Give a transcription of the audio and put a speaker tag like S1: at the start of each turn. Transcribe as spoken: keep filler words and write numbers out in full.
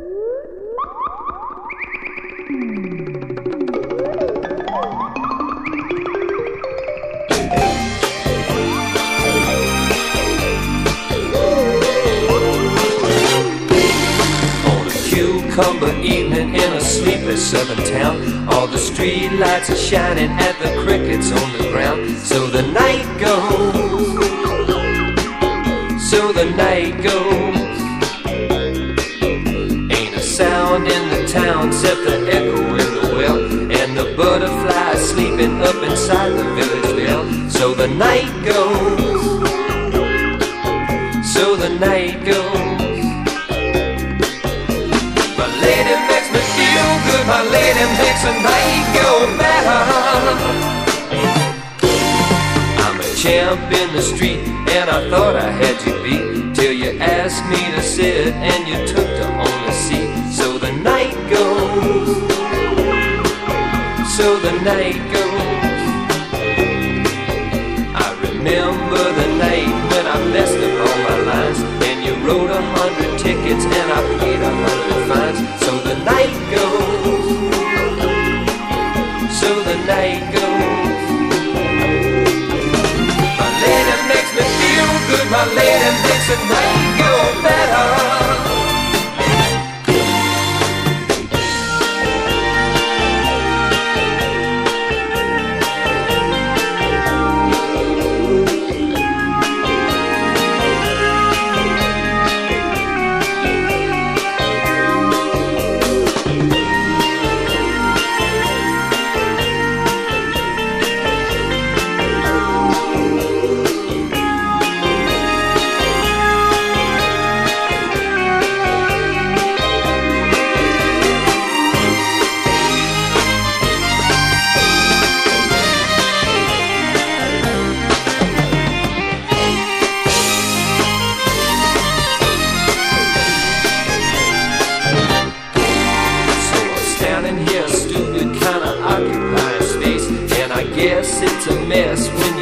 S1: Cucumber evening in a sleepless southern town, all the street lights are shining at the crickets on the ground. So the night goes, so the night goes. Ain't a sound in the town except the echo in the well, and the butterflies sleeping up inside the village bell. So the night goes, so the night goes. Lady makes me feel good, my lady makes the night go better. I'm a champ in the street, and I thought I had you beat, till you asked me to sit, and you took the only seat. So the night goes, so the night goes. I remember the night when I messed up all my lines, and you wrote a hundred tickets, and I paid a hundred fines. So the night goes, so the night goes. My lady makes me feel good, my lady makes the night go better. It's a mess when you